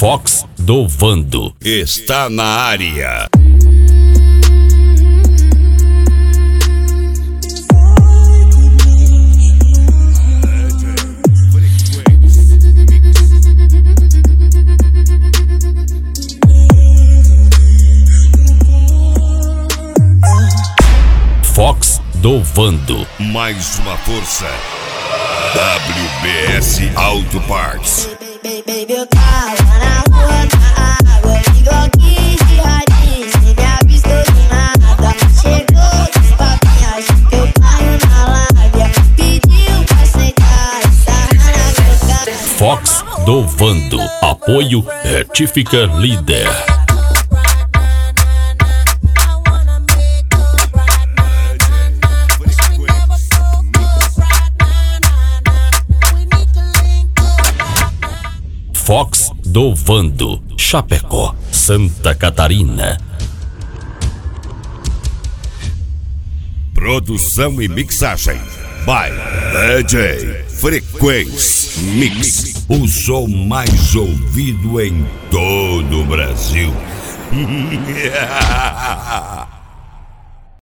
Fox do Vando está na área. Fox do Vando. Mais uma força. WBS Auto Parts. Baby, eu tava na rua, na água, ligo aqui de radinho, cê me avistou de nada. Chegou dos papinhos, eu paro na lábia, pediu pra sentar, sarra na coca. Fox do Vando. Apoio Retifica Líder. Fox do Vando, Chapecó, Santa Catarina. Produção e mixagem by DJ Frequência Mix. O som mais ouvido em todo o Brasil.